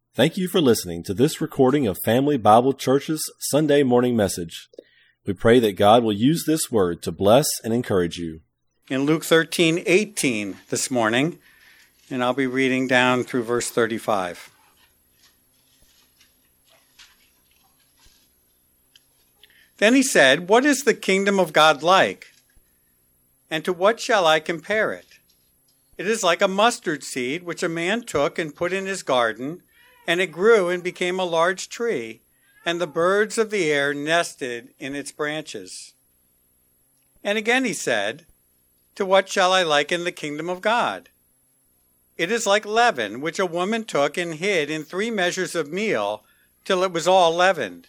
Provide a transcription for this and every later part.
Thank you for listening to this recording of Family Bible Church's Sunday morning message. We pray that God will use this word to bless and encourage you. In Luke 13:18 this morning, and I'll be reading down through verse 35. Then he said, "What is the kingdom of God like? And to what shall I compare it? It is like a mustard seed which a man took and put in his garden, and it grew and became a large tree, and the birds of the air nested in its branches." And again he said, "To what shall I liken the kingdom of God? It is like leaven, which a woman took and hid in 3 measures of meal, till it was all leavened."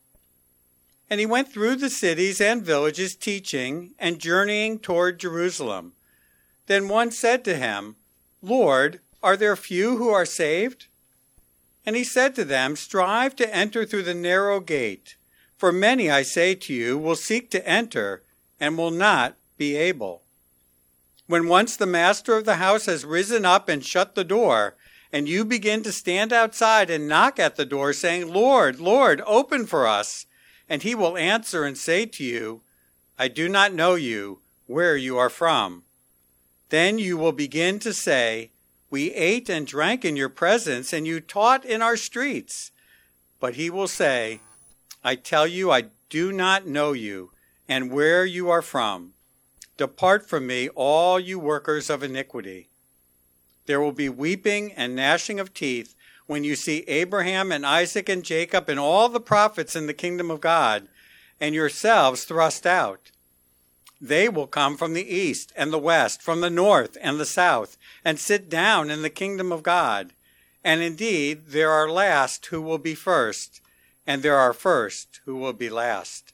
And he went through the cities and villages, teaching and journeying toward Jerusalem. Then one said to him, "Lord, are there few who are saved?" And he said to them, "Strive to enter through the narrow gate, for many, I say to you, will seek to enter and will not be able. When once the master of the house has risen up and shut the door, and you begin to stand outside and knock at the door, saying, 'Lord, Lord, open for us,' and he will answer and say to you, 'I do not know you, where you are from.' Then you will begin to say, 'We ate and drank in your presence, and you taught in our streets.' But he will say, 'I tell you, I do not know you, and where you are from. Depart from me, all you workers of iniquity.' There will be weeping and gnashing of teeth when you see Abraham and Isaac and Jacob and all the prophets in the kingdom of God, and yourselves thrust out. They will come from the east and the west, from the north and the south, and sit down in the kingdom of God. And indeed, there are last who will be first, and there are first who will be last."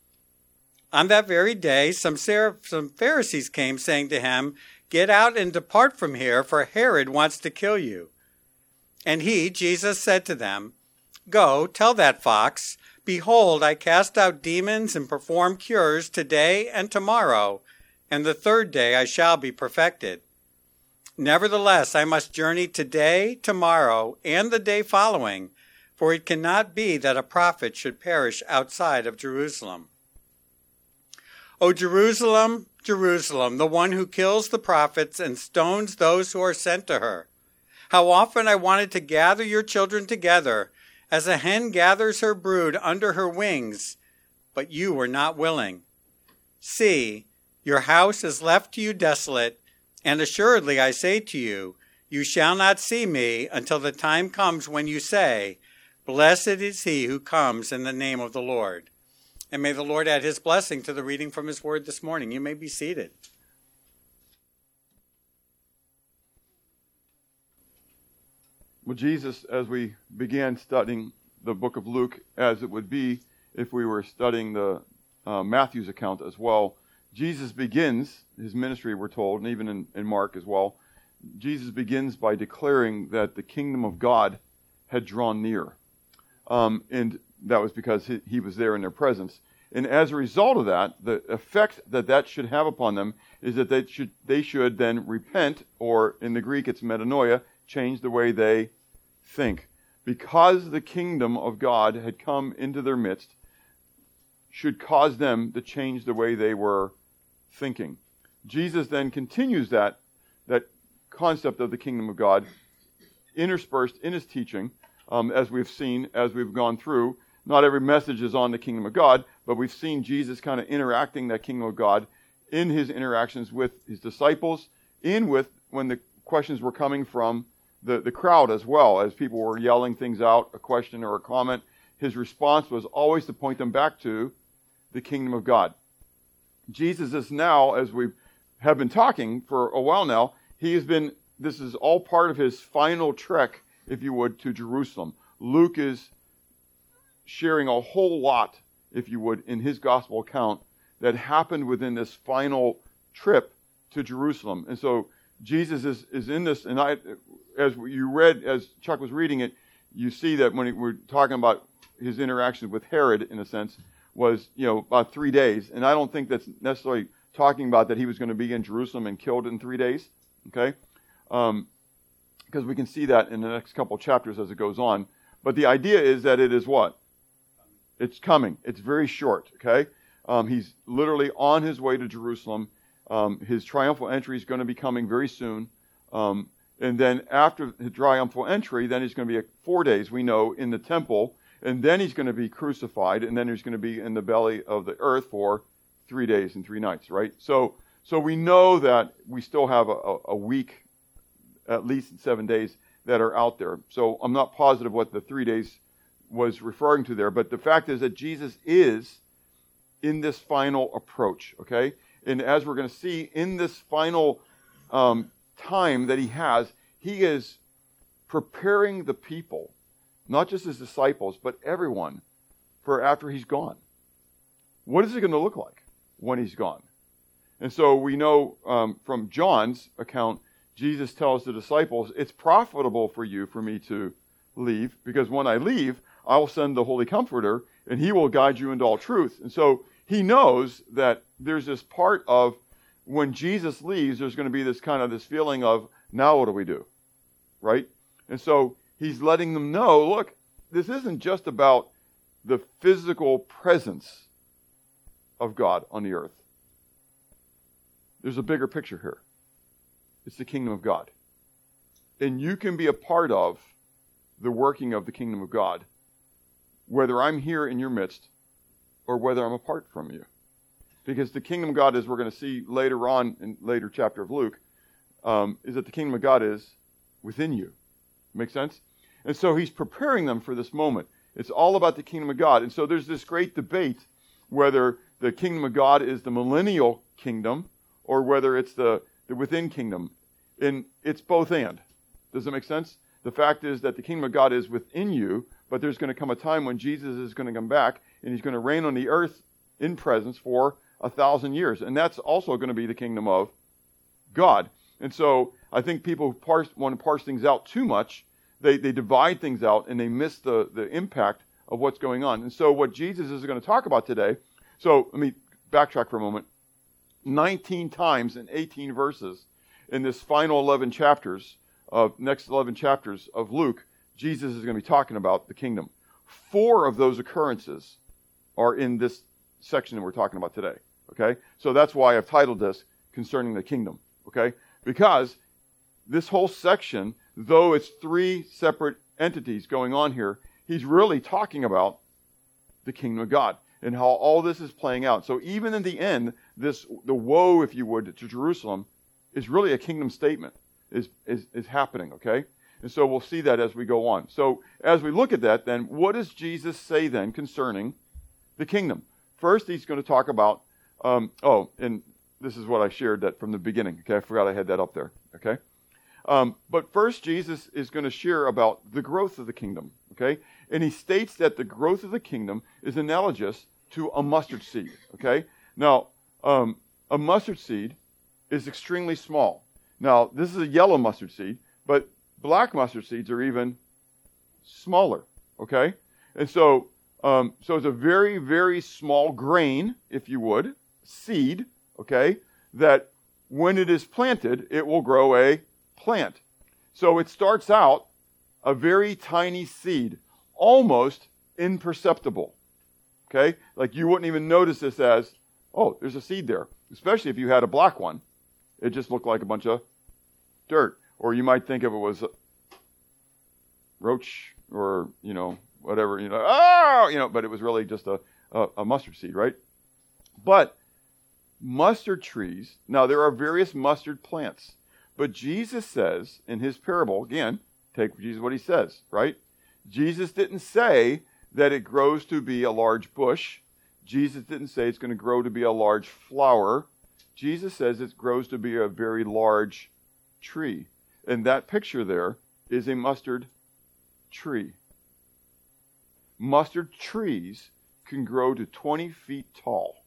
On that very day, some Pharisees came, saying to him, "Get out and depart from here, for Herod wants to kill you." And he, Jesus, said to them, "Go, tell that fox, 'Behold, I cast out demons and perform cures today and tomorrow, and the third day I shall be perfected. Nevertheless, I must journey today, tomorrow, and the day following, for it cannot be that a prophet should perish outside of Jerusalem. O Jerusalem, Jerusalem, the one who kills the prophets and stones those who are sent to her. How often I wanted to gather your children together, as a hen gathers her brood under her wings, but you were not willing. See, your house is left to you desolate, and assuredly I say to you, you shall not see me until the time comes when you say, Blessed is he who comes in the name of the Lord." And may the Lord add his blessing to the reading from his word this morning. You may be seated. Well, Jesus, as we began studying the book of Luke, as it would be if we were studying the Matthew's account as well, Jesus begins his ministry, we're told, and even in Mark as well, Jesus begins by declaring that the kingdom of God had drawn near. And that was because he was there in their presence. And as a result of that, the effect that should have upon them is that they should then repent, or in the Greek it's metanoia, change the way they think. Because the kingdom of God had come into their midst, should cause them to change the way they were thinking. Jesus then continues that concept of the kingdom of God, interspersed in his teaching, as we've seen, as we've gone through. Not every message is on the kingdom of God, but we've seen Jesus kind of interacting that kingdom of God in his interactions with his disciples, in with when the questions were coming from the crowd as well, as people were yelling things out, a question or a comment. His response was always to point them back to the kingdom of God. Jesus is now, as we have been talking for a while now, this is all part of his final trek, if you would, to Jerusalem. Luke is sharing a whole lot, if you would, in his gospel account that happened within this final trip to Jerusalem. And so Jesus is in this, and as you read, as Chuck was reading it, you see that when we're talking about his interaction with Herod, in a sense, was, about 3 days. And I don't think that's necessarily talking about that he was going to be in Jerusalem and killed in 3 days, okay? Because because we can see that in the next couple chapters as it goes on. But the idea is that it is what? It's coming. It's very short, okay? He's literally on his way to Jerusalem. His triumphal entry is going to be coming very soon. And then after the triumphal entry, then he's going to be 4 days, we know, in the temple. And then he's going to be crucified. And then he's going to be in the belly of the earth for 3 days and 3 nights, right? So we know that we still have a week, at least 7 days, that are out there. So I'm not positive what the 3 days was referring to there. But the fact is that Jesus is in this final approach, okay? And as we're going to see in this final time that he is preparing the people, not just his disciples, but everyone, for after he's gone. What is it going to look like when he's gone? And so we know from John's account, Jesus tells the disciples, it's profitable for me to leave, because when I leave, I will send the Holy Comforter, and he will guide you into all truth. And so he knows that there's this part of when Jesus leaves, there's going to be this feeling of, now what do we do? Right? And so he's letting them know, look, this isn't just about the physical presence of God on the earth. There's a bigger picture here. It's the kingdom of God. And you can be a part of the working of the kingdom of God, whether I'm here in your midst or whether I'm apart from you. Because the kingdom of God, as we're going to see later on in later chapter of Luke, is that the kingdom of God is within you. Make sense? And so he's preparing them for this moment. It's all about the kingdom of God. And so there's this great debate whether the kingdom of God is the millennial kingdom or whether it's the within kingdom. And it's both and. Does that make sense? The fact is that the kingdom of God is within you, but there's going to come a time when Jesus is going to come back and he's going to reign on the earth in presence for 1,000 years. And that's also going to be the kingdom of God. And so I think people who want to parse things out too much, they divide things out and they miss the impact of what's going on. And so what Jesus is going to talk about today, so let me backtrack for a moment. 19 times in 18 verses in this final 11 chapters next 11 chapters of Luke, Jesus is going to be talking about the kingdom. 4 of those occurrences are in this section that we're talking about today. Okay? So that's why I've titled this Concerning the Kingdom. Okay? Because this whole section, though it's 3 separate entities going on here, he's really talking about the kingdom of God and how all this is playing out. So even in the end, the woe, if you would, to Jerusalem is really a kingdom statement, is happening, okay? And so we'll see that as we go on. So as we look at that, then, what does Jesus say then concerning the kingdom? First, he's going to talk about, and this is what I shared that from the beginning, okay? I forgot I had that up there, okay? But first, Jesus is going to share about the growth of the kingdom, okay? And he states that the growth of the kingdom is analogous to a mustard seed, okay? Now, a mustard seed is extremely small. Now, this is a yellow mustard seed, but black mustard seeds are even smaller, okay? And so it's a very, very small grain, if you would, seed, okay, that when it is planted, it will grow a plant. So it starts out a very tiny seed, almost imperceptible, okay? Like you wouldn't even notice this as, oh, there's a seed there, especially if you had a black one. It just looked like a bunch of dirt. Or you might think if it was roach or, whatever, but it was really just a mustard seed, right? But mustard trees, now there are various mustard plants, but Jesus says in his parable, again, take Jesus what he says, right? Jesus didn't say that it grows to be a large bush. Jesus didn't say it's going to grow to be a large flower. Jesus says it grows to be a very large tree. And that picture there is a mustard tree. Mustard trees can grow to 20 feet tall.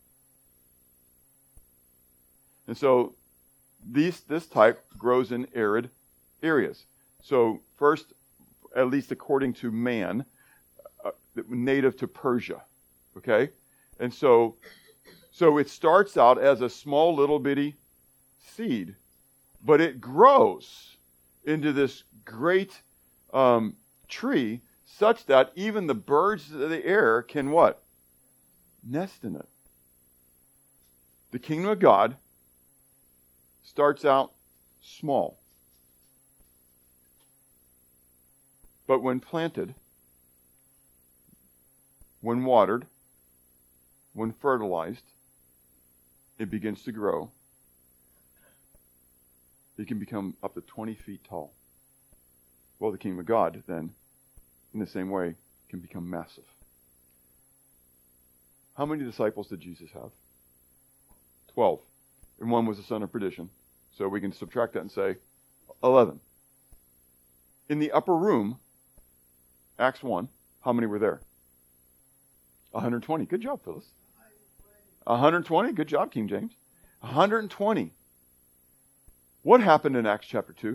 And so this type grows in arid areas. So first, at least according to man, native to Persia. Okay? And so it starts out as a small little bitty seed, but it grows into this great tree, such that even the birds of the air can what? Nest in it. The kingdom of God starts out small. But when planted, when watered, when fertilized, it begins to grow. It can become up to 20 feet tall. Well, the kingdom of God, then, in the same way, can become massive. How many disciples did Jesus have? 12. And one was the son of perdition. So we can subtract that and say 11. In the upper room, Acts 1, how many were there? 120. Good job, Phyllis. 120. Good job, King James. 120. What happened in Acts chapter 2?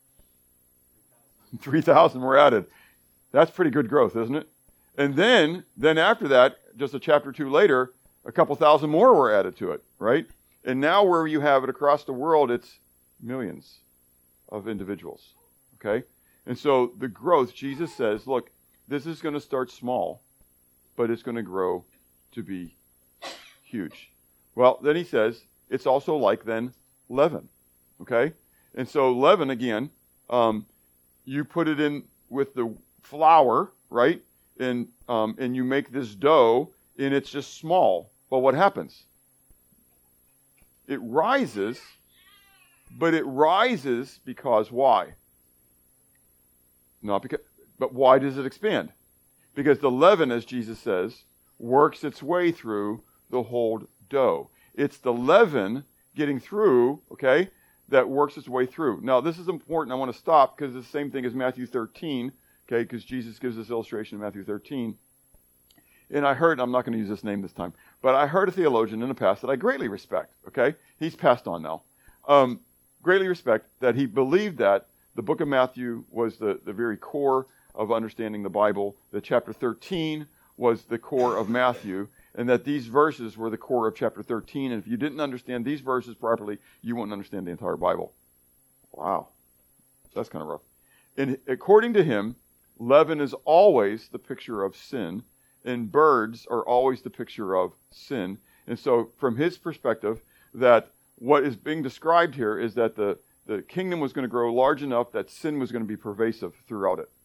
3,000 were added. That's pretty good growth, isn't it? And then after that, just a chapter 2 later, a couple thousand more were added to it, right? And now where you have it across the world, it's millions of individuals, okay? And so the growth, Jesus says, look, this is going to start small, but it's going to grow to be huge. Well, then he says, it's also like then leaven, okay? And so leaven, again, you put it in with the flour, right? And you make this dough, and it's just small. But what happens? It rises, but it rises because why? Not because, but why does it expand? Because the leaven, as Jesus says, works its way through the whole dough. It's the leaven getting through, okay, that works its way through. Now, this is important. I want to stop because it's the same thing as Matthew 13, okay, because Jesus gives this illustration in Matthew 13. And I heard, I'm not going to use this name this time, but I heard a theologian in the past that I greatly respect, okay? He's passed on now. Greatly respect that he believed that the book of Matthew was the very core of understanding the Bible, that chapter 13 was the core of Matthew, and that these verses were the core of chapter 13. And if you didn't understand these verses properly, you wouldn't understand the entire Bible. Wow. That's kind of rough. And according to him, leaven is always the picture of sin, and birds are always the picture of sin. And so from his perspective, that what is being described here is that the kingdom was going to grow large enough that sin was going to be pervasive throughout it.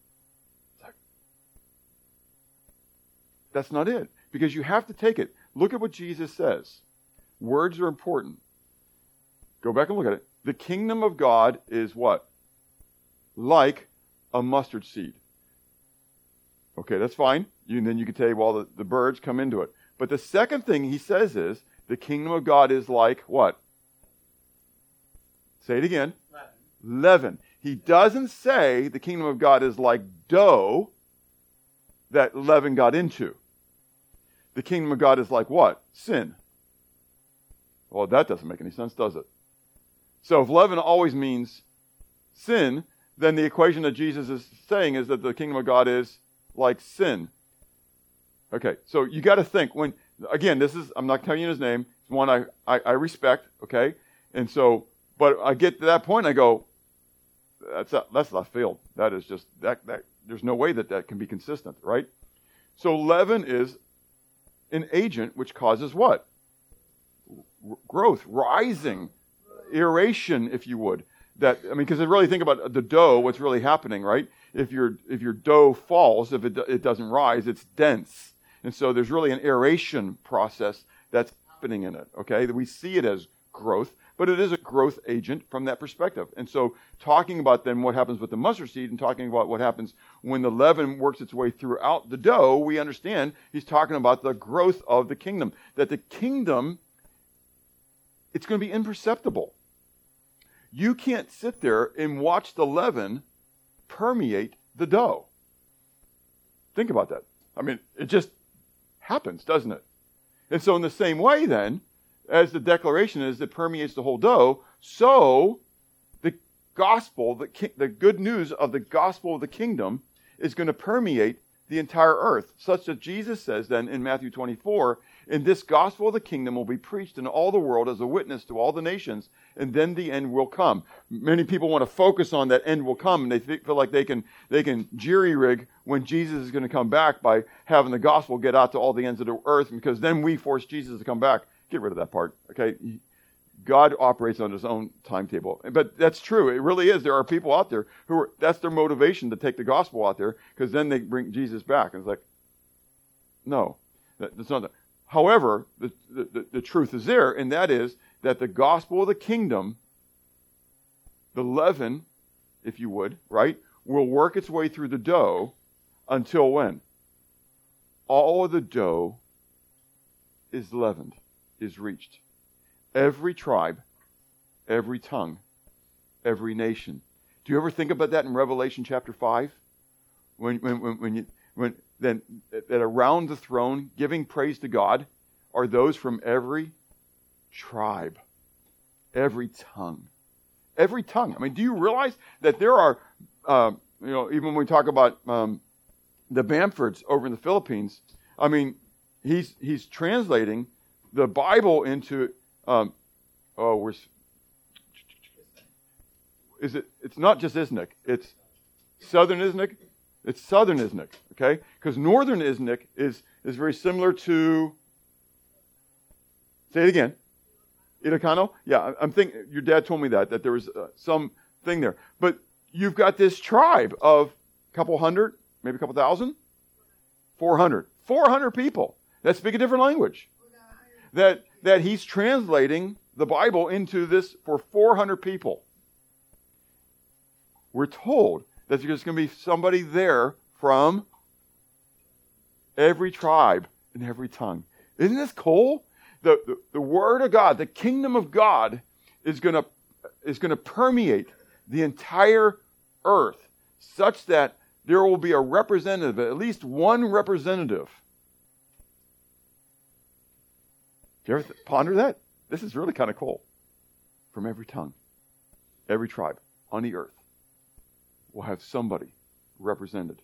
That's not it. Because you have to take it. Look at what Jesus says. Words are important. Go back and look at it. The kingdom of God is what? Like a mustard seed. Okay, that's fine. Then you can say, well, the birds come into it. But the second thing he says is, the kingdom of God is like what? Say it again. Leaven. He doesn't say the kingdom of God is like dough that leaven got into. The kingdom of God is like what? Sin. Well, that doesn't make any sense, does it? So if leaven always means sin, then the equation that Jesus is saying is that the kingdom of God is like sin. Okay, so you got to think, when, again, I'm not telling you his name, it's one I respect, okay? And so, but I get to that point, I go, that's left field. That is just, that there's no way that can be consistent, right? So leaven is an agent which causes what? Growth, rising, aeration, if you would. Because if you really think about the dough, what's really happening, right? If your dough falls, if it doesn't rise, it's dense. And so there's really an aeration process that's happening in it, okay? We see it as growth, but it is a growth agent from that perspective. And so talking about then what happens with the mustard seed and talking about what happens when the leaven works its way throughout the dough, we understand he's talking about the growth of the kingdom. That the kingdom, it's going to be imperceptible. You can't sit there and watch the leaven permeate the dough. Think about that. I mean, it just happens, doesn't it? And so in the same way then, as the declaration is that permeates the whole dough, so the gospel, the good news of the gospel of the kingdom is going to permeate the entire earth, such that Jesus says then in Matthew 24, "In this gospel of the kingdom will be preached in all the world as a witness to all the nations, and then the end will come." Many people want to focus on that end will come, and they feel like they can jerry-rig when Jesus is going to come back by having the gospel get out to all the ends of the earth, because then we force Jesus to come back. Get rid of that part, okay? God operates on his own timetable. But that's true. It really is. There are people out there that's their motivation to take the gospel out there, because then they bring Jesus back. And it's like, no, that's not that. However, the truth is there, and that is that the gospel of the kingdom, the leaven, if you would, right, will work its way through the dough until when? All of the dough is leavened, is reached. Every tribe, every tongue, every nation. Do you ever think about that in Revelation chapter 5? When that around the throne, giving praise to God, are those from every tribe, every tongue. Every tongue. I mean, do you realize that there are, even when we talk about the Bamfords over in the Philippines, I mean, he's translating the Bible into, it's not just Isnik, it's Southern Isnik. It's Southern Isnik, okay? Because Northern Isnik is very similar to, say it again, Ilocano? Yeah, I'm thinking, your dad told me that there was some thing there. But you've got this tribe of a couple hundred, maybe a couple thousand? 400. 400 people that speak a different language. That he's translating the Bible into this for 400 people. We're told that there's going to be somebody there from every tribe and every tongue. Isn't this cool? The Word of God, the kingdom of God is going to permeate the entire earth, such that there will be a representative, at least one representative. Do you ever ponder that? This is really kind of cool. From every tongue, every tribe on the earth will have somebody represented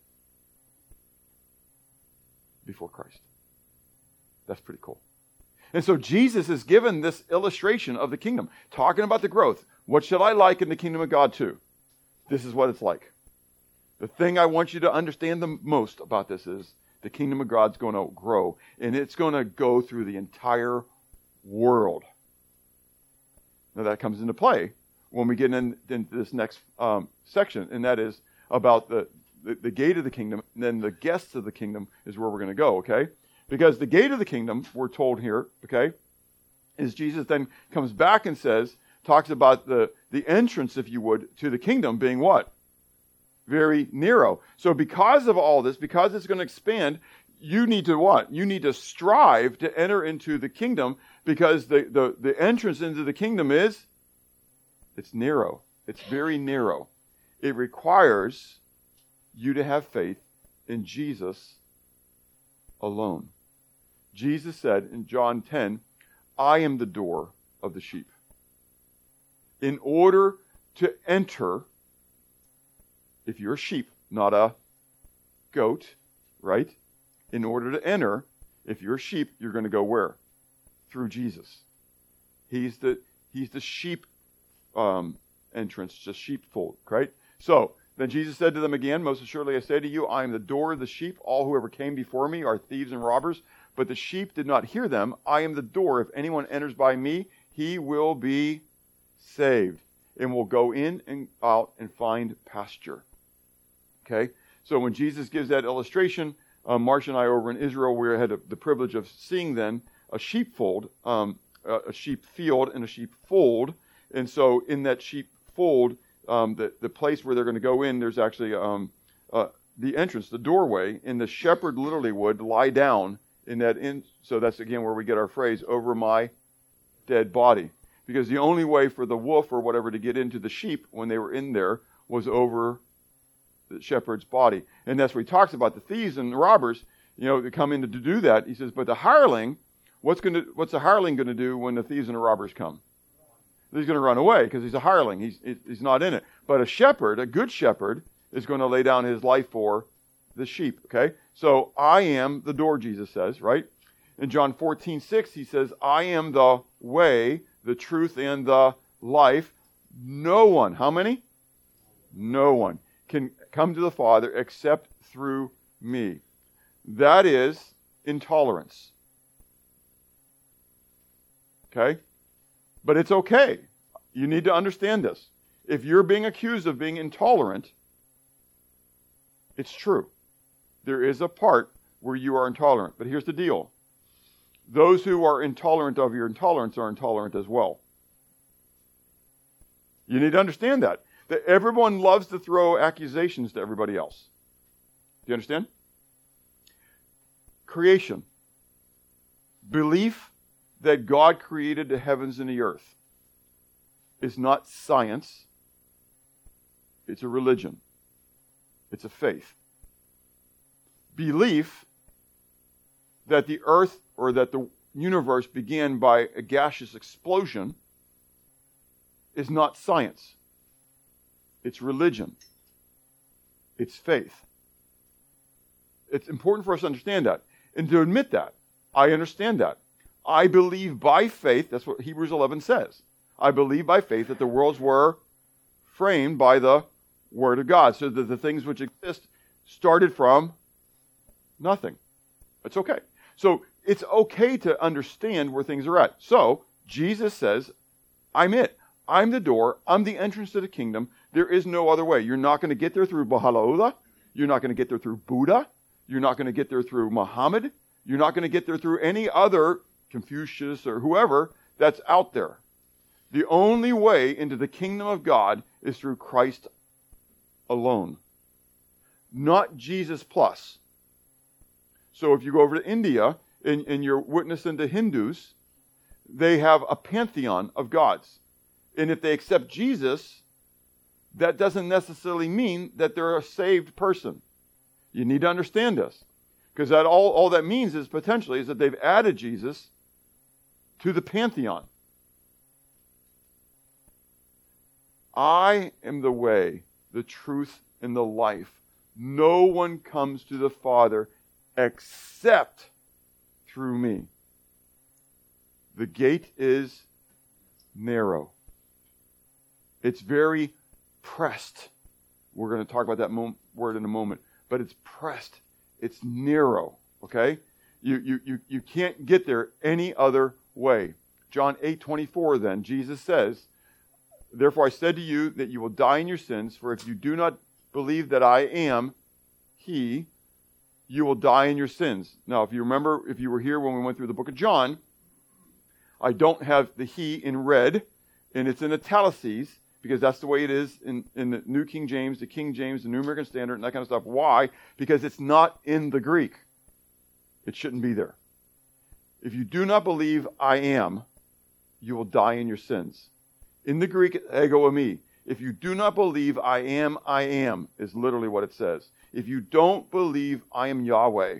before Christ. That's pretty cool. And so Jesus is given this illustration of the kingdom, talking about the growth. What shall I like in the kingdom of God too? This is what it's like. The thing I want you to understand the most about this is the kingdom of God's going to grow, and it's going to go through the entire world. Now that comes into play when we get into this next section, and that is about the gate of the kingdom, and then the guests of the kingdom is where we're going to go, okay? Because the gate of the kingdom, we're told here, okay, is Jesus then comes back and talks about the entrance, if you would, to the kingdom being what? Very narrow. So because of all this, because it's going to expand, you need to what? You need to strive to enter into the kingdom, because the entrance into the kingdom it's narrow. It's very narrow. It requires you to have faith in Jesus alone. Jesus said in John 10, "I am the door of the sheep." In order to enter, if you're a sheep, not a goat, right? In order to enter, if you're a sheep, you're going to go where? Through Jesus. He's the sheep entrance, the sheepfold, right? So then Jesus said to them again, "Most assuredly I say to you, I am the door of the sheep. All who ever came before me are thieves and robbers, but the sheep did not hear them. I am the door. If anyone enters by me, he will be saved and will go in and out and find pasture." Okay? So when Jesus gives that illustration, Marcia and I over in Israel, we had the privilege of seeing then a sheepfold, a sheep field and a sheepfold. And so in that sheepfold, the place where they're going to go in, there's actually the entrance, the doorway, and the shepherd literally would lie down in that inn. So that's again where we get our phrase, "over my dead body." Because the only way for the wolf or whatever to get into the sheep when they were in there was over the shepherd's body. And that's where he talks about the thieves and the robbers, that come in to do that. He says, but the hireling, what's the hireling going to do when the thieves and the robbers come? He's going to run away because he's a hireling. He's not in it. But a shepherd, a good shepherd, is going to lay down his life for the sheep, okay? So I am the door, Jesus says, right? In John 14:6, he says, I am the way, the truth, and the life. No one, how many? No one can come to the Father except through me. That is intolerance. Okay? But it's okay. You need to understand this. If you're being accused of being intolerant, it's true. There is a part where you are intolerant. But here's the deal. Those who are intolerant of your intolerance are intolerant as well. You need to understand that everyone loves to throw accusations to everybody else. Do you understand? Creation. Belief that God created the heavens and the earth is not science. It's a religion. It's a faith. Belief that the earth or that the universe began by a gaseous explosion is not science. It's religion. It's faith. It's important for us to understand that and to admit that. I understand that. I believe by faith, that's what Hebrews 11 says. I believe by faith that the worlds were framed by the Word of God, so that the things which exist started from nothing. It's okay. So it's okay to understand where things are at. So Jesus says, I'm it. I'm the door. I'm the entrance to the kingdom. There is no other way. You're not going to get there through Baha'u'llah. You're not going to get there through Buddha. You're not going to get there through Muhammad. You're not going to get there through any other Confucius or whoever that's out there. The only way into the kingdom of God is through Christ alone. Not Jesus plus. So if you go over to India and you're witnessing to Hindus, they have a pantheon of gods. And if they accept Jesus, that doesn't necessarily mean that they're a saved person. You need to understand this. Because that all that means is potentially is that they've added Jesus to the pantheon. I am the way, the truth, and the life. No one comes to the Father except through me. The gate is narrow. It's very pressed. We're going to talk about that word in a moment. But it's pressed. It's narrow. Okay? You can't get there any other way. John 8:24 then, Jesus says, therefore I said to you that you will die in your sins, for if you do not believe that I am He, you will die in your sins. Now, if you remember, if you were here when we went through the book of John, I don't have the He in red, and it's in italics, because that's the way it is in the New King James, the King James, the New American Standard, and that kind of stuff. Why? Because it's not in the Greek. It shouldn't be there. If you do not believe I am, you will die in your sins. In the Greek, ego eimi. If you do not believe I am, is literally what it says. If you don't believe I am Yahweh,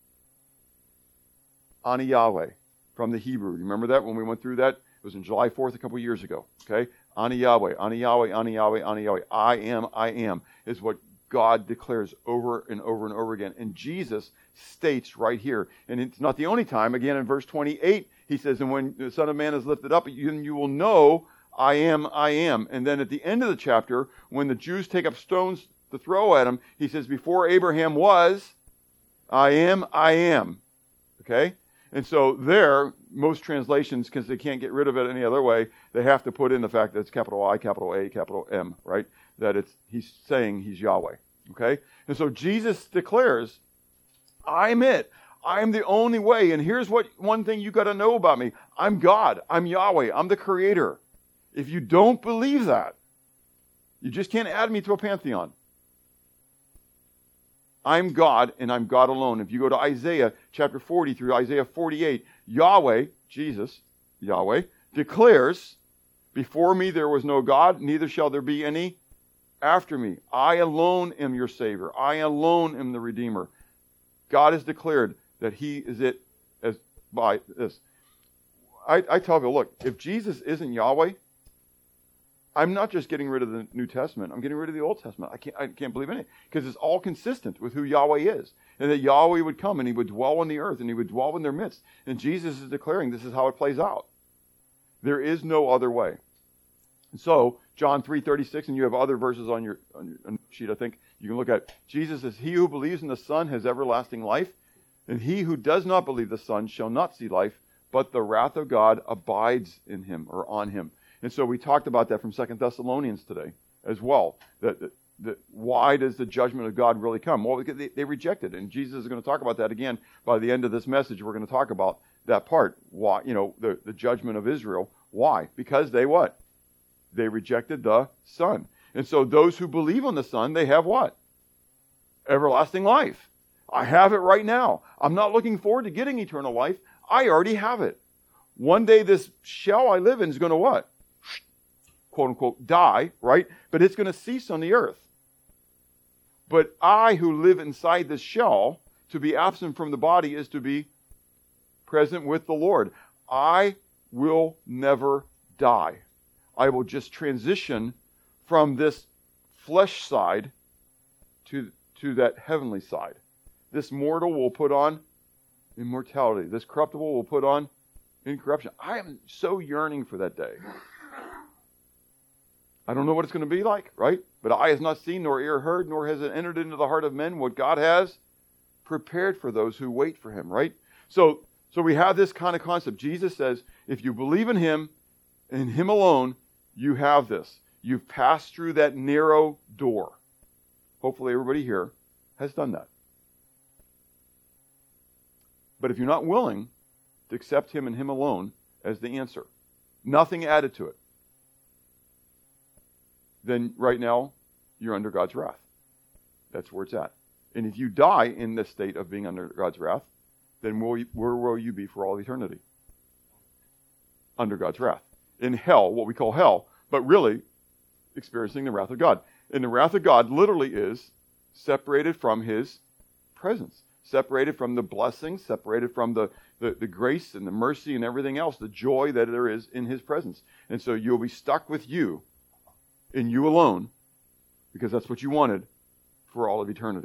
Ani Yahweh, from the Hebrew. Remember that when we went through that? It was on July 4th a couple of years ago. Okay? Ani Yahweh, Ani Yahweh, Ani Yahweh, Ani Yahweh. I am, is what God declares over and over and over again. And Jesus states right here, and it's not the only time, again in verse 28, he says, and when the Son of Man is lifted up, you will know I am. And then at the end of the chapter, when the Jews take up stones to throw at him, he says, before Abraham was, I am. Okay? And so there, most translations, because they can't get rid of it any other way, they have to put in the fact that it's capital I, capital A, capital M, right? That he's saying he's Yahweh. Okay? And so Jesus declares, I'm it. I'm the only way. And here's one thing you got to know about me. I'm God. I'm Yahweh. I'm the creator. If you don't believe that, you just can't add me to a pantheon. I'm God, and I'm God alone. If you go to Isaiah chapter 40 through Isaiah 48, Yahweh, Jesus, Yahweh, declares, before me there was no God, neither shall there be any after me. I alone am your Savior. I alone am the Redeemer. God has declared that He is it as by this. I tell you, look, if Jesus isn't Yahweh, I'm not just getting rid of the New Testament. I'm getting rid of the Old Testament. I can't believe in it because it's all consistent with who Yahweh is, and that Yahweh would come and he would dwell on the earth and he would dwell in their midst. And Jesus is declaring this is how it plays out. There is no other way. And so John 3:36, and you have other verses on your sheet. I think you can look at. Jesus says, "He who believes in the Son has everlasting life, and he who does not believe the Son shall not see life, but the wrath of God abides in him," or on him. And so we talked about that from 2 Thessalonians today as well. That why does the judgment of God really come? Well, because they rejected it. And Jesus is going to talk about that again by the end of this message. We're going to talk about that part. Why, the judgment of Israel. Why? Because they what? They rejected the Son. And so those who believe on the Son, they have what? Everlasting life. I have it right now. I'm not looking forward to getting eternal life. I already have it. One day this shell I live in is going to what? Quote unquote, die, right? But it's going to cease on the earth. But I who live inside this shell, to be absent from the body is to be present with the Lord. I will never die. I will just transition from this flesh side to that heavenly side. This mortal will put on immortality. This corruptible will put on incorruption. I am so yearning for that day. I don't know what it's going to be like, right? But eye has not seen, nor ear heard, nor has it entered into the heart of men what God has prepared for those who wait for him, right? So we have this kind of concept. Jesus says, if you believe in him alone, you have this. You've passed through that narrow door. Hopefully everybody here has done that. But if you're not willing to accept him and him alone as the answer, nothing added to it, then right now you're under God's wrath. That's where it's at. And if you die in this state of being under God's wrath, then where will you be for all eternity? Under God's wrath. In hell, what we call hell, but really experiencing the wrath of God. And the wrath of God literally is separated from his presence, separated from the blessings, separated from the grace and the mercy and everything else, the joy that there is in his presence. And so you'll be stuck with you and you alone, because that's what you wanted for all of eternity.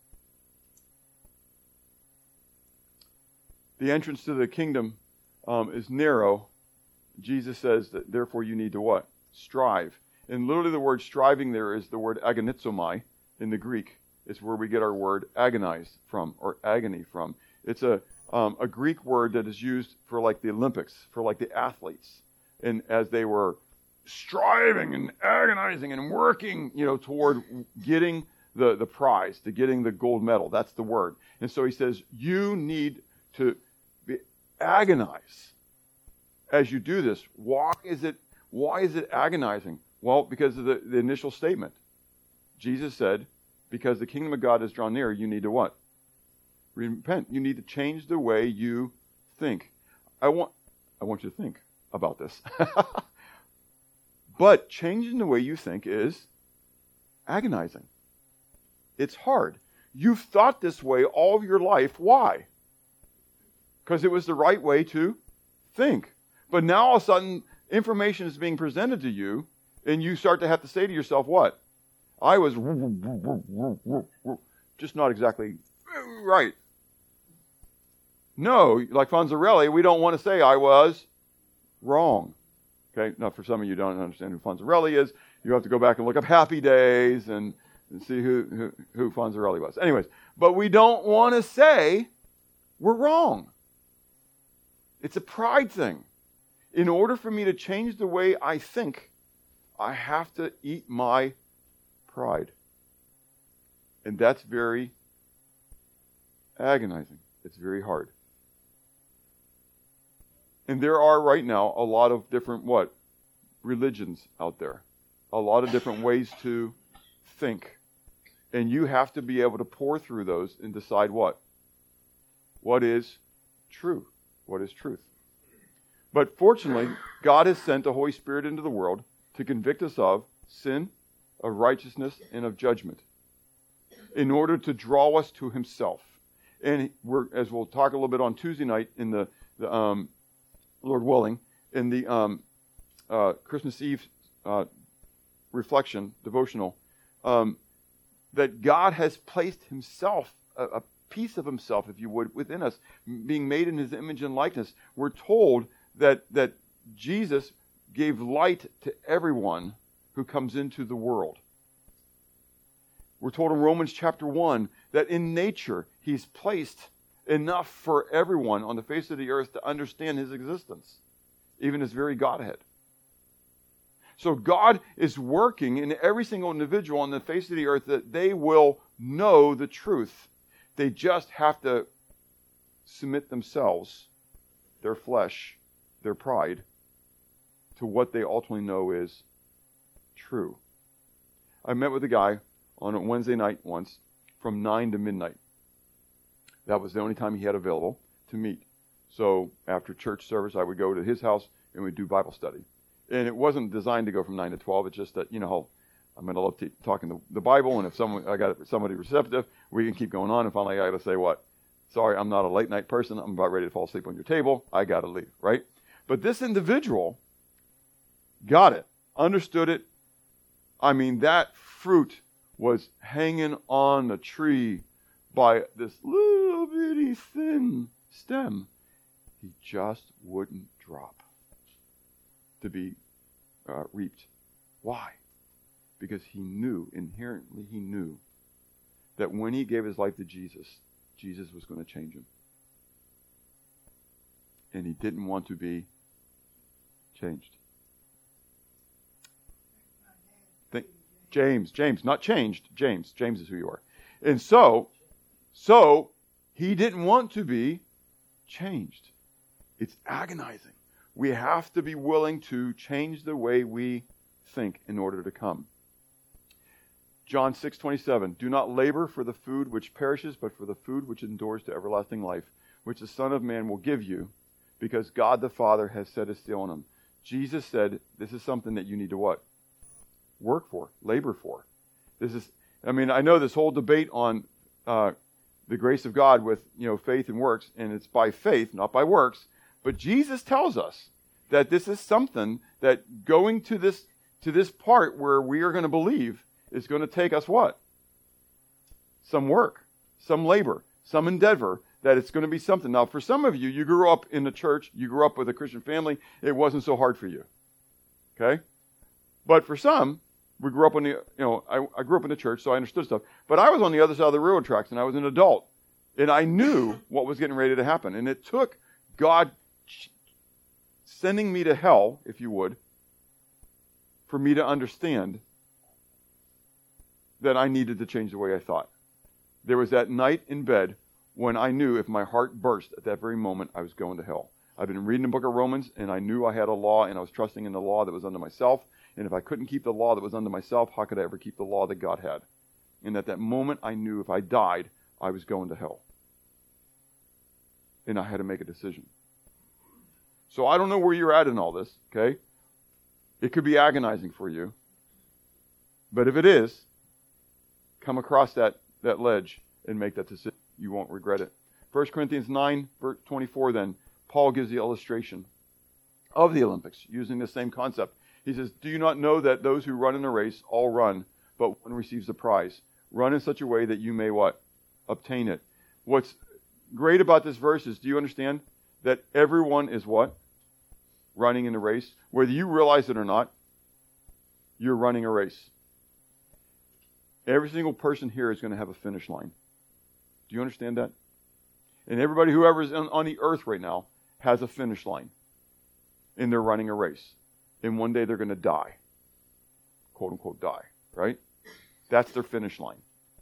The entrance to the kingdom is narrow. Jesus says that therefore you need to what? Strive. And literally the word striving there is the word agonizomai in the Greek. It's where we get our word agonize from, or agony from. It's a Greek word that is used for like the Olympics, for like the athletes. And as they were striving and agonizing and working, toward getting the prize, to getting the gold medal. That's the word. And so he says, you need to agonize as you do this. Why is it agonizing? Well, because of the initial statement. Jesus said, because the kingdom of God is drawn near, you need to what? Repent. You need to change the way you think. I want you to think about this. But changing the way you think is agonizing. It's hard. You've thought this way all of your life. Why? Because it was the right way to think. But now all of a sudden, information is being presented to you, and you start to have to say to yourself, what? I was just not exactly right. No, like Fonzarelli, we don't want to say I was wrong. Okay, now for some of you who don't understand who Fonzarelli is, you have to go back and look up Happy Days and see who Fonzarelli was. Anyways, but we don't want to say we're wrong. It's a pride thing. In order for me to change the way I think, I have to eat my pride. And that's very agonizing. It's very hard. And there are right now a lot of different religions out there. A lot of different ways to think. And you have to be able to pour through those and decide what? What is true? What is truth? But fortunately, God has sent the Holy Spirit into the world to convict us of sin, of righteousness, and of judgment in order to draw us to himself. And as we'll talk a little bit on Tuesday night in the Lord willing, in the Christmas Eve reflection, devotional, that God has placed himself, a piece of himself, if you would, within us, being made in his image and likeness. We're told that Jesus gave light to everyone who comes into the world. We're told in Romans chapter 1 that in nature he's placed enough for everyone on the face of the earth to understand his existence, even his very Godhead. So God is working in every single individual on the face of the earth that they will know the truth. They just have to submit themselves, their flesh, their pride, to what they ultimately know is true. I met with a guy on a Wednesday night once from 9 to midnight. That was the only time he had available to meet. So after church service, I would go to his house and we'd do Bible study. And it wasn't designed to go from 9 to 12. It's just that, you know, how I'm going to love talking the Bible, and if I got somebody receptive, we can keep going on. And finally, I got to say, what? Sorry, I'm not a late night person. I'm about ready to fall asleep on your table. I got to leave, right? But this individual got it, understood it. I mean, that fruit was hanging on a tree by this little bitty thin stem. He just wouldn't drop to be reaped. Why? Because inherently he knew that when he gave his life to Jesus, Jesus was going to change him. And he didn't want to be changed. James, not changed. James is who you are. And so he didn't want to be changed. It's agonizing. We have to be willing to change the way we think in order to come. John 6:27, do not labor for the food which perishes, but for the food which endures to everlasting life, which the Son of Man will give you, because God the Father has set his seal on him. Jesus said, this is something that you need to what? Work for, labor for. I know this whole debate on the grace of God with, faith and works, and it's by faith, not by works. But Jesus tells us that this is something that going to this part where we are going to believe is going to take us what? Some work, some labor, some endeavor, that it's going to be something. Now, for some of you, you grew up in the church, you grew up with a Christian family, it wasn't so hard for you. Okay? But for some, we grew up I grew up in the church, so I understood stuff. But I was on the other side of the railroad tracks, and I was an adult. And I knew what was getting ready to happen. And it took God sending me to hell, if you would, for me to understand that I needed to change the way I thought. There was that night in bed when I knew if my heart burst at that very moment, I was going to hell. I've been reading the book of Romans, and I knew I had a law, and I was trusting in the law that was unto myself. And if I couldn't keep the law that was unto myself, how could I ever keep the law that God had? And at that moment, I knew if I died, I was going to hell. And I had to make a decision. So I don't know where you're at in all this, okay? It could be agonizing for you. But if it is, come across that ledge and make that decision. You won't regret it. 1 Corinthians 9, verse 24 then, Paul gives the illustration of the Olympics using the same concept. He says, do you not know that those who run in a race all run, but one receives the prize? Run in such a way that you may what? Obtain it. What's great about this verse is, do you understand that everyone is what? Running in a race. Whether you realize it or not, you're running a race. Every single person here is going to have a finish line. Do you understand that? And everybody, whoever is on the earth right now, has a finish line. And they're running a race. And one day they're going to die. Quote unquote die. Right? That's their finish line.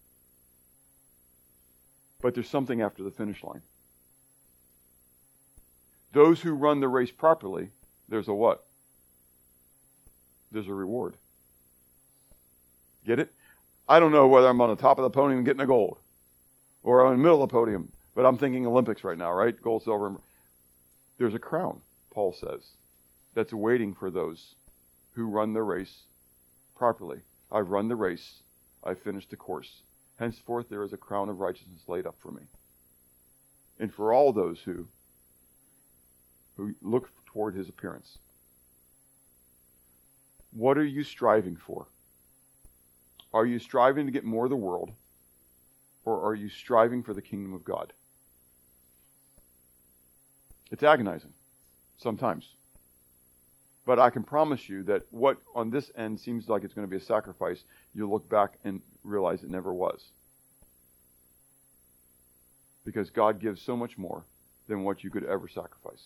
But there's something after the finish line. Those who run the race properly, there's a what? There's a reward. Get it? I don't know whether I'm on the top of the podium getting a gold, or I'm in the middle of the podium, but I'm thinking Olympics right now, right? Gold, silver. There's a crown, Paul says, that's waiting for those who run the race properly. I've run the race. I've finished the course. Henceforth, there is a crown of righteousness laid up for me. And for all those who look toward his appearance. What are you striving for Are you striving to get more of the world, or are you striving for the kingdom of God? It's agonizing sometimes. But I can promise you that what on this end seems like it's going to be a sacrifice, you look back and realize it never was. Because God gives so much more than what you could ever sacrifice.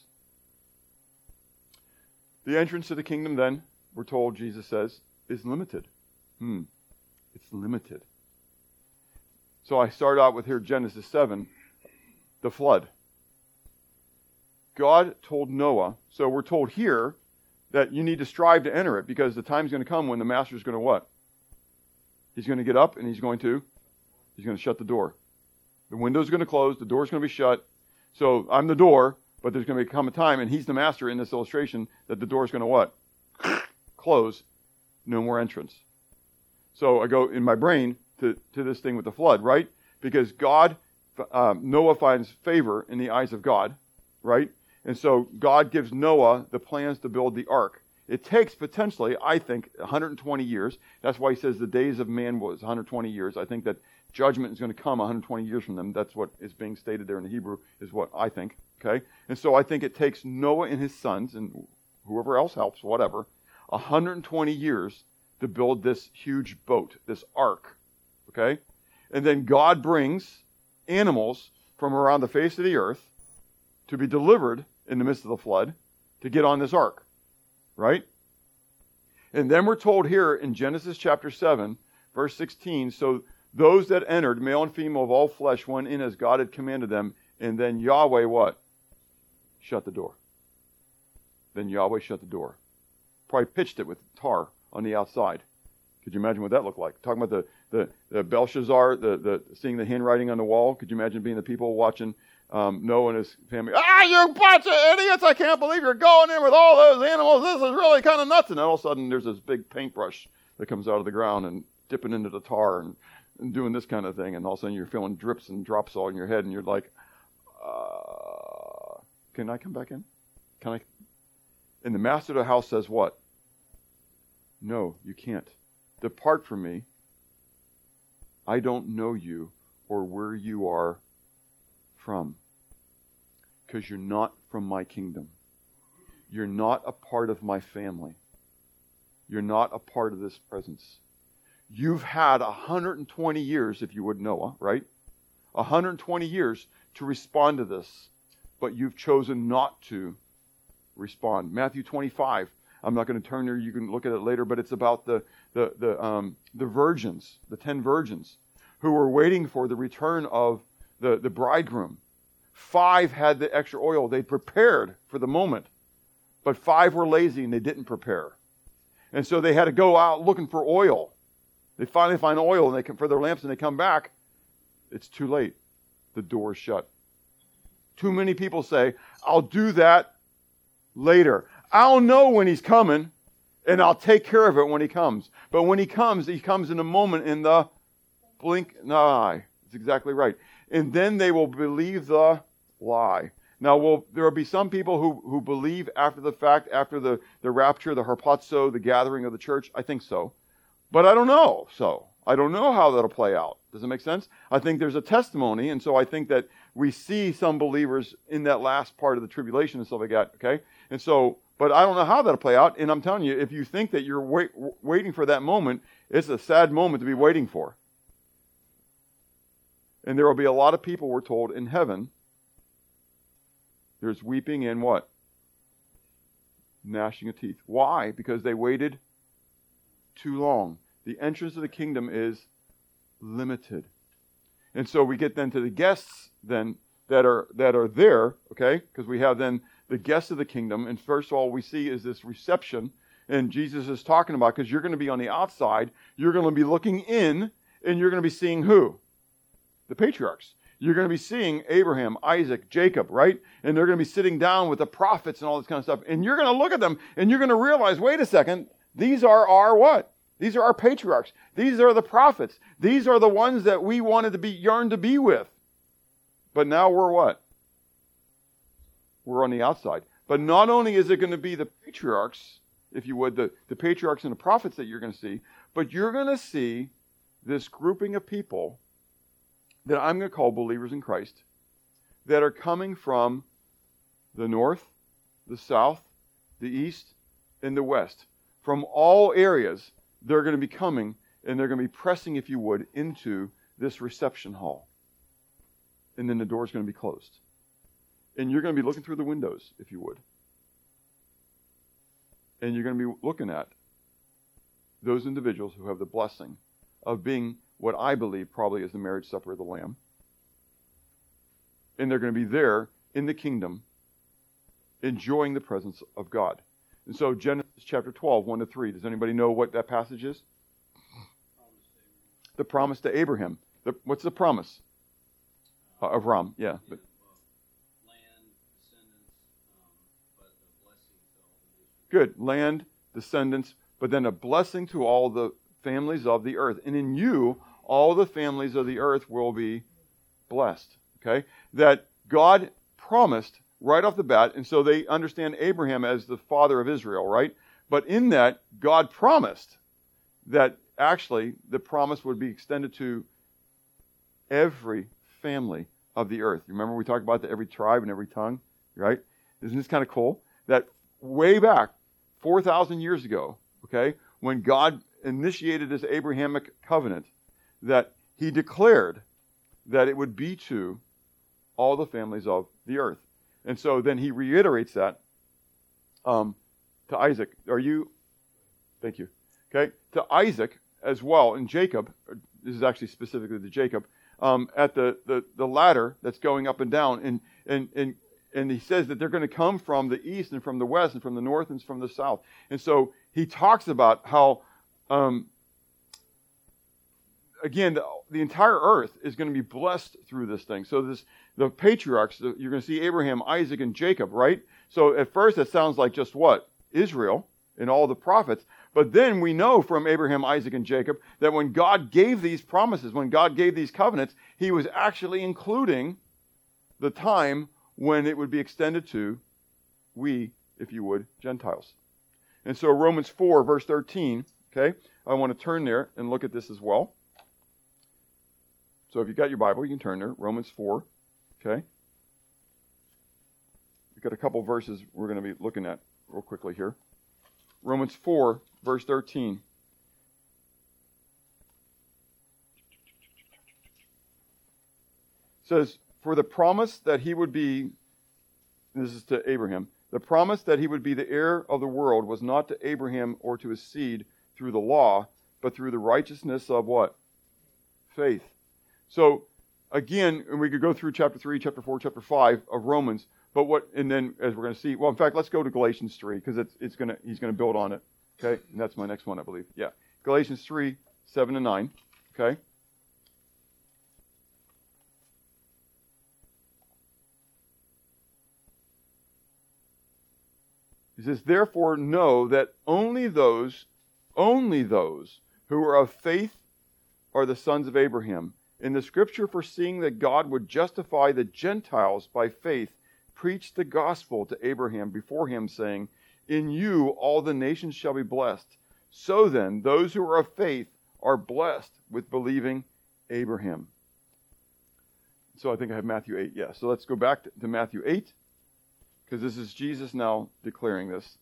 The entrance to the kingdom then, we're told, Jesus says, is limited. It's limited. So I start out with here Genesis 7, the flood. God told Noah, so we're told here that you need to strive to enter it because the time's going to come when the master's going to what? He's going to get up and he's going to shut the door. The window's going to close, the door's going to be shut. So I'm the door, but there's going to come a time, and he's the master in this illustration, that the door's going to what? Close. No more entrance. So I go in my brain to this thing with the flood, right? Because Noah finds favor in the eyes of God, right? And so God gives Noah the plans to build the ark. It takes potentially, I think, 120 years. That's why he says the days of man was 120 years. I think that judgment is going to come 120 years from them. That's what is being stated there in the Hebrew, is what I think. Okay? And so I think it takes Noah and his sons, and whoever else helps, whatever, 120 years to build this huge boat, this ark. Okay? And then God brings animals from around the face of the earth to be delivered in the midst of the flood to get on this ark. Right? And then we're told here in Genesis chapter 7, verse 16, so those that entered, male and female of all flesh, went in as God had commanded them, and then Yahweh what? Shut the door. Then Yahweh shut the door. Probably pitched it with tar on the outside. Could you imagine what that looked like? Talking about the Belshazzar, the seeing the handwriting on the wall. Could you imagine being the people watching Noah and his family? You bunch of idiots! I can't believe you're going in with all those animals. This is really kind of nuts. And then all of a sudden there's this big paintbrush that comes out of the ground and dipping into the tar and doing this kind of thing. And all of a sudden you're feeling drips and drops all in your head. And you're like, can I come back in? Can I? And the master of the house says what? No, you can't. Depart from me. I don't know you or where you are from. Because you're not from my kingdom. You're not a part of my family. You're not a part of this presence. You've had 120 years, if you would, Noah, right? 120 years to respond to this. But you've chosen not to respond. Matthew 25. I'm not going to turn there. You can look at it later. But it's about the virgins, the 10 virgins, who were waiting for the return of the bridegroom. 5 had the extra oil. They prepared for the moment. But 5 were lazy and they didn't prepare. And so they had to go out looking for oil. They finally find oil and they for their lamps and they come back. It's too late. The door is shut. Too many people say, I'll do that later. I'll know when he's coming and I'll take care of it when he comes. But when he comes in a moment in the blink of an eye. That's exactly right. And then they will believe the lie. Now, there will be some people who believe after the fact, after the rapture, the harpazo, the gathering of the church. I think so. But I don't know. So I don't know how that'll play out. Does it make sense? I think there's a testimony. And so I think that we see some believers in that last part of the tribulation and stuff like that. Okay? And so, but I don't know how that'll play out. And I'm telling you, if you think that you're waiting for that moment, it's a sad moment to be waiting for. And there will be a lot of people, we're told, in heaven. There's weeping and what? Gnashing of teeth. Why? Because they waited too long. The entrance to the kingdom is limited. And so we get then to the guests then that are there, okay? Because we have then the guests of the kingdom. And first of all, we see is this reception. And Jesus is talking about, because you're going to be on the outside, you're going to be looking in, and you're going to be seeing who? The patriarchs. You're going to be seeing Abraham, Isaac, Jacob, right? And they're going to be sitting down with the prophets and all this kind of stuff. And you're going to look at them and you're going to realize, wait a second, these are our what? These are our patriarchs. These are the prophets. These are the ones that we yearned to be with. But now we're what? We're on the outside. But not only is it going to be the patriarchs, if you would, the patriarchs and the prophets that you're going to see, but you're going to see this grouping of people that I'm going to call believers in Christ that are coming from the north, the south, the east, and the west. From all areas, they're going to be coming, and they're going to be pressing, if you would, into this reception hall. And then the door's going to be closed. And you're going to be looking through the windows, if you would. And you're going to be looking at those individuals who have the blessing of being what I believe probably is the marriage supper of the Lamb. And they're going to be there in the kingdom, enjoying the presence of God. And so Genesis chapter 12, 1-3. Does anybody know what that passage is? The promise to Abraham. What's the promise? Avram, yeah. But, land, descendants, but a blessing to all the nations. good. Land, descendants, but then a blessing to all the families of the earth. And in you, all the families of the earth will be blessed. Okay? That God promised right off the bat, and so they understand Abraham as the father of Israel, right? But in that, God promised that actually the promise would be extended to every family of the earth. Remember we talked about every tribe and every tongue, right? Isn't this kind of cool? That way back, 4,000 years ago, okay, when God initiated this Abrahamic covenant, that he declared that it would be to all the families of the earth. And so then he reiterates that to Isaac. Thank you. Okay, to Isaac as well, and Jacob, this is actually specifically to Jacob, at the ladder that's going up and down, and he says that they're going to come from the east and from the west and from the north and from the south. And so he talks about how, again, the entire earth is going to be blessed through this thing. So the patriarchs, you're going to see Abraham, Isaac, and Jacob, right? So at first it sounds like just what? Israel and all the prophets. But then we know from Abraham, Isaac, and Jacob that when God gave these promises, when God gave these covenants, he was actually including the time when it would be extended to we, if you would, Gentiles. And so Romans 4, verse 13, okay, I want to turn there and look at this as well. So if you've got your Bible, you can turn there. Romans 4, okay. We've got a couple verses we're going to be looking at real quickly here. Romans 4, verse 13. It says, for the promise that he would be, this is to Abraham, the promise that he would be the heir of the world was not to Abraham or to his seed through the law, but through the righteousness of what? Faith. So, again, and we could go through chapter 3, chapter 4, chapter 5 of Romans, and then as we're going to see, well, in fact, let's go to Galatians 3, because he's going to build on it, okay? And that's my next one, I believe. Yeah. Galatians 3, 7-9, okay? He says, therefore know that only those who are of faith are the sons of Abraham. In the scripture, foreseeing that God would justify the Gentiles by faith, preached the gospel to Abraham before him, saying, in you all the nations shall be blessed. So then, those who are of faith are blessed with believing Abraham. So I think I have Matthew 8. Yeah, so let's go back to Matthew 8, because this is Jesus now declaring this.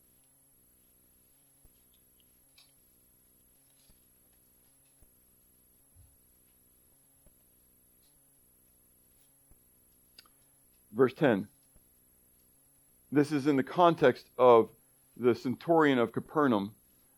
Verse 10. This is in the context of the centurion of Capernaum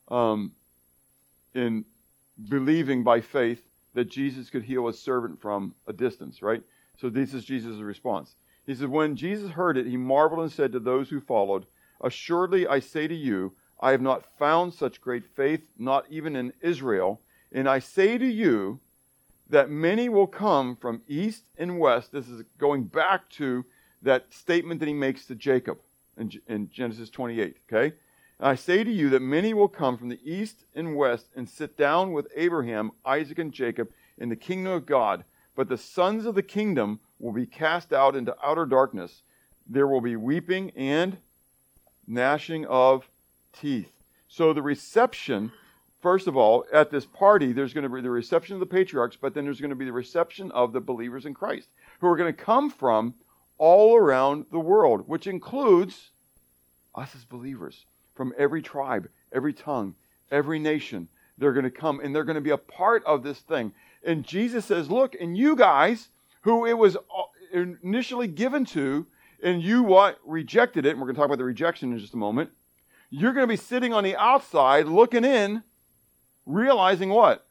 in believing by faith that Jesus could heal his servant from a distance, right? So this is Jesus' response. He said, when Jesus heard it, he marveled and said to those who followed, assuredly I say to you, I have not found such great faith, not even in Israel. And I say to you that many will come from east and west. This is going back to that statement that he makes to Jacob in Genesis 28, okay? And I say to you that many will come from the east and west and sit down with Abraham, Isaac, and Jacob in the kingdom of God. But the sons of the kingdom will be cast out into outer darkness. There will be weeping and gnashing of teeth. So the reception first of all, at this party, there's going to be the reception of the patriarchs, but then there's going to be the reception of the believers in Christ, who are going to come from all around the world, which includes us as believers from every tribe, every tongue, every nation. They're going to come, and they're going to be a part of this thing. And Jesus says, look, and you guys, who it was initially given to, and you what? Rejected it, and we're going to talk about the rejection in just a moment. You're going to be sitting on the outside, looking in, realizing what?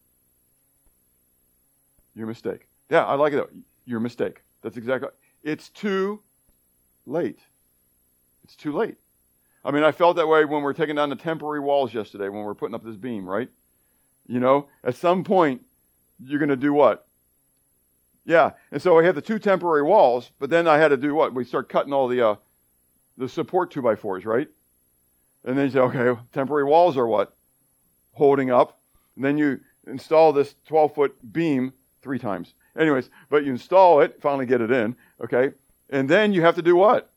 Your mistake. Yeah, I like it. Your mistake. That's exactly. It's too late. It's too late. I mean, I felt that way when we were taking down the temporary walls yesterday, when we were putting up this beam, right? You know, at some point, you're going to do what? Yeah, and so I had the 2 temporary walls, but then I had to do what? We start cutting all the support 2x4s, right? And then you say, okay, temporary walls are what? Holding up. And then you install this 12-foot beam 3 times. Anyways, but you install it, finally get it in, okay? And then you have to do what?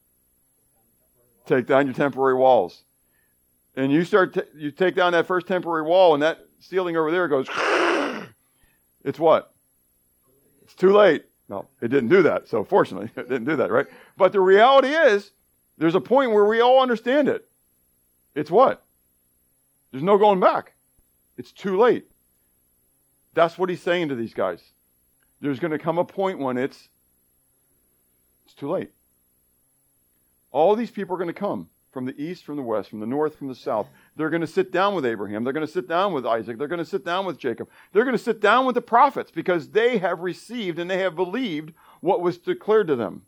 Take down your temporary walls. And you you take down that first temporary wall, and that ceiling over there goes, it's what? It's too late. No, it didn't do that. So fortunately, it didn't do that, right? But the reality is, there's a point where we all understand it. It's what? There's no going back. It's too late. That's what he's saying to these guys. There's going to come a point when it's too late. All these people are going to come from the east, from the west, from the north, from the south. They're going to sit down with Abraham. They're going to sit down with Isaac. They're going to sit down with Jacob. They're going to sit down with the prophets because they have received and they have believed what was declared to them.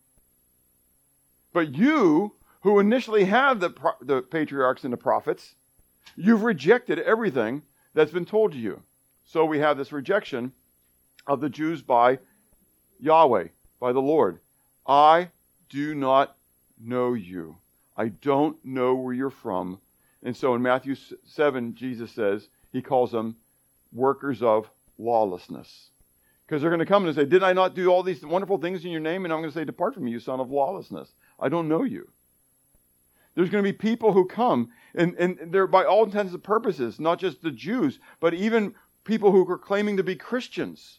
But you, who initially have the patriarchs and the prophets, you've rejected everything that's been told to you. So we have this rejection of the Jews by Yahweh, by the Lord. I do not know you. I don't know where you're from. And so in Matthew 7, Jesus says, he calls them workers of lawlessness. Because they're going to come and say, did I not do all these wonderful things in your name? And I'm going to say, depart from me, you son of lawlessness. I don't know you. There's going to be people who come, and they're by all intents and purposes, not just the Jews, but even people who are claiming to be Christians.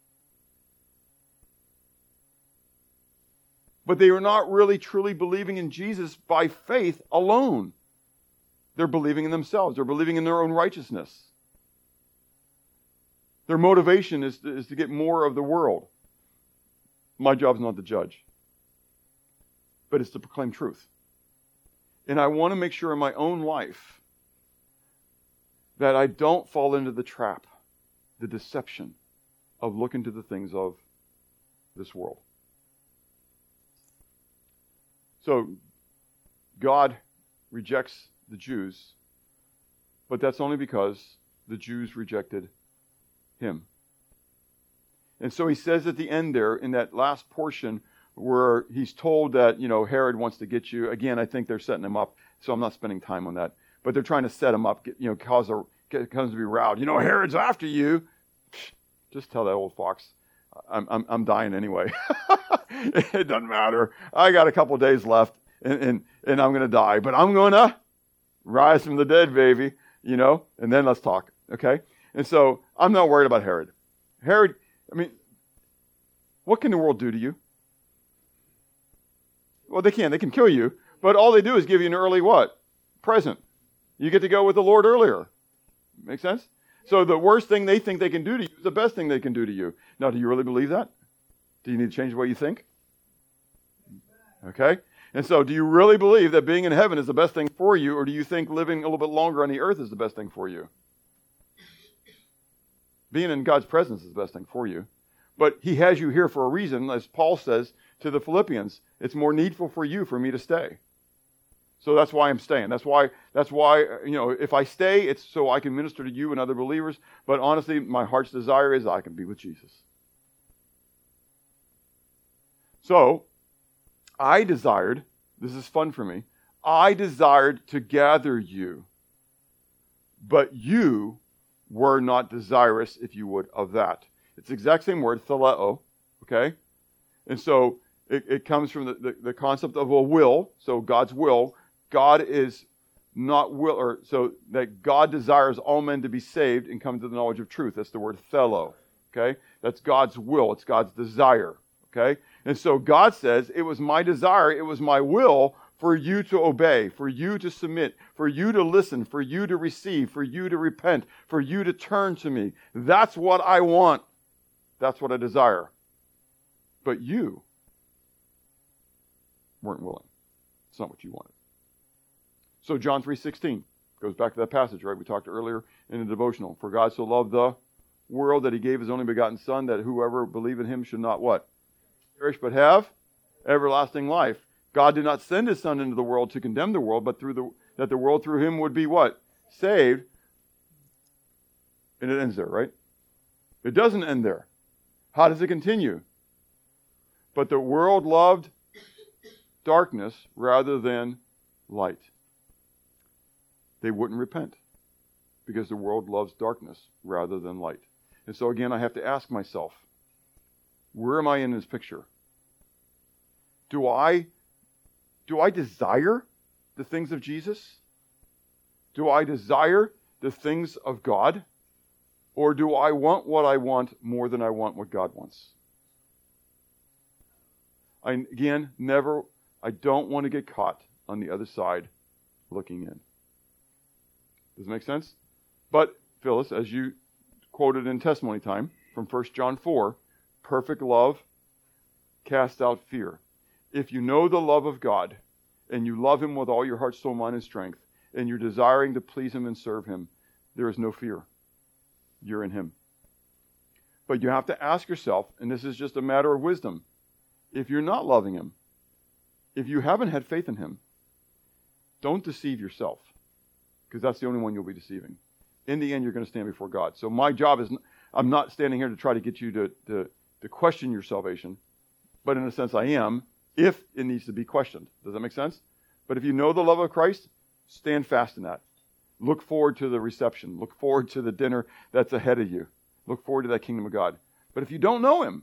But they are not really truly believing in Jesus by faith alone. They're believing in themselves. They're believing in their own righteousness. Their motivation is to get more of the world. My job is not to judge, but it's to proclaim truth. And I want to make sure in my own life that I don't fall into the trap, the deception of looking to the things of this world. So, God rejects the Jews, but that's only because the Jews rejected him. And so he says at the end there, in that last portion, where he's told that, Herod wants to get you. Again, I think they're setting him up, so I'm not spending time on that. But they're trying to set him up, cause him to be riled. Herod's after you. Just tell that old fox, I'm dying anyway. It doesn't matter. I got a couple of days left, and I'm going to die. But I'm going to rise from the dead, baby, and then let's talk, okay? And so I'm not worried about Herod. Herod, what can the world do to you? Well, they can kill you, but all they do is give you an early what? Present. You get to go with the Lord earlier. Make sense? So the worst thing they think they can do to you is the best thing they can do to you. Now, do you really believe that? Do you need to change the way you think? Okay? And so do you really believe that being in heaven is the best thing for you, or do you think living a little bit longer on the earth is the best thing for you? Being in God's presence is the best thing for you. But he has you here for a reason, as Paul says to the Philippians. It's more needful for you for me to stay. So that's why I'm staying. That's why, if I stay, it's so I can minister to you and other believers. But honestly, my heart's desire is I can be with Jesus. So, I desired, this is fun for me, I desired to gather you, but you were not desirous, if you would, of that. It's the exact same word, theleo, okay? And so, it comes from the concept of a will, so God's will. God is not will, or so that God desires all men to be saved and come to the knowledge of truth. That's the word thelo. Okay? That's God's will. It's God's desire. Okay? And so God says, it was my desire, it was my will for you to obey, for you to submit, for you to listen, for you to receive, for you to repent, for you to turn to me. That's what I want. That's what I desire. But you weren't willing. It's not what you wanted. So John 3:16 goes back to that passage, right? We talked earlier in the devotional. For God so loved the world that he gave his only begotten Son, that whoever believe in him should not what? Perish, but have everlasting life. God did not send his Son into the world to condemn the world, but that the world through him would be what? Saved. And it ends there, right? It doesn't end there. How does it continue? But the world loved darkness rather than light. They wouldn't repent because the world loves darkness rather than light. And so again, I have to ask myself, where am I in this picture? Do I desire the things of Jesus? Do I desire the things of God? Or do I want what I want more than I want what God wants? I don't want to get caught on the other side looking in. Does it make sense? But, Phyllis, as you quoted in testimony time from 1 John 4, perfect love casts out fear. If you know the love of God, and you love him with all your heart, soul, mind, and strength, and you're desiring to please him and serve him, there is no fear. You're in him. But you have to ask yourself, and this is just a matter of wisdom, if you're not loving him, if you haven't had faith in him, don't deceive yourself, because that's the only one you'll be deceiving. In the end, you're going to stand before God. So my job is, I'm not standing here to try to get you to question your salvation, but in a sense I am, if it needs to be questioned. Does that make sense? But if you know the love of Christ, stand fast in that. Look forward to the reception. Look forward to the dinner that's ahead of you. Look forward to that kingdom of God. But if you don't know him,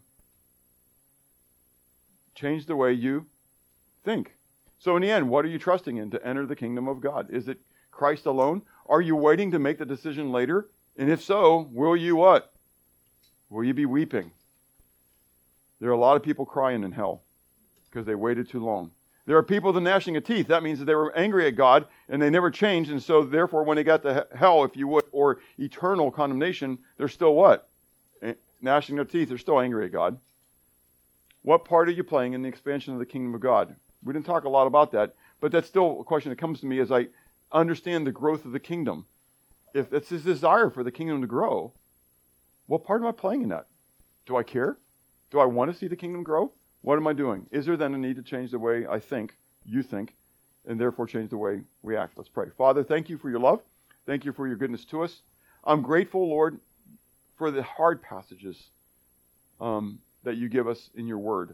change the way you think. So in the end, what are you trusting in to enter the kingdom of God? Is it Christ alone? Are you waiting to make the decision later? And if so, will you what? Will you be weeping? There are a lot of people crying in hell because they waited too long. There are people with gnashing of teeth. That means that they were angry at God and they never changed. And so therefore, when they got to hell, if you would, or eternal condemnation, they're still what? Gnashing their teeth. They're still angry at God. What part are you playing in the expansion of the kingdom of God? We didn't talk a lot about that, but that's still a question that comes to me as I understand the growth of the kingdom. If it's his desire for the kingdom to grow, what part am I playing in that? Do I care? Do I want to see the kingdom grow? What am I doing? Is there then a need to change the way I think, you think, and therefore change the way we act? Let's pray. Father, thank you for your love. Thank you for your goodness to us. I'm grateful, Lord, for the hard passages that you give us in your word.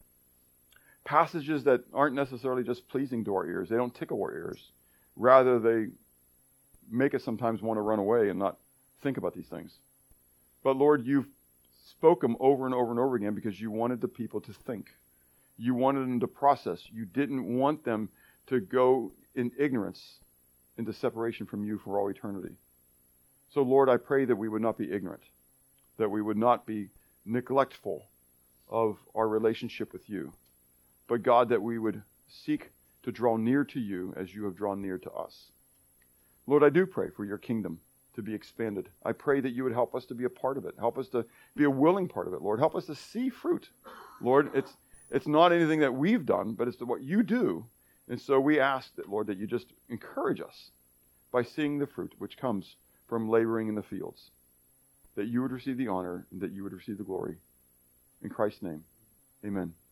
Passages that aren't necessarily just pleasing to our ears. They don't tickle our ears. Rather, they make us sometimes want to run away and not think about these things. But Lord, you've spoke them over and over and over again because you wanted the people to think. You wanted them to process. You didn't want them to go in ignorance into separation from you for all eternity. So Lord, I pray that we would not be ignorant, that we would not be neglectful of our relationship with you, but God, that we would seek to draw near to you as you have drawn near to us. Lord, I do pray for your kingdom to be expanded. I pray that you would help us to be a part of it. Help us to be a willing part of it, Lord. Help us to see fruit. Lord, it's not anything that we've done, but it's what you do. And so we ask that, Lord, that you just encourage us by seeing the fruit which comes from laboring in the fields, that you would receive the honor and that you would receive the glory. In Christ's name, amen.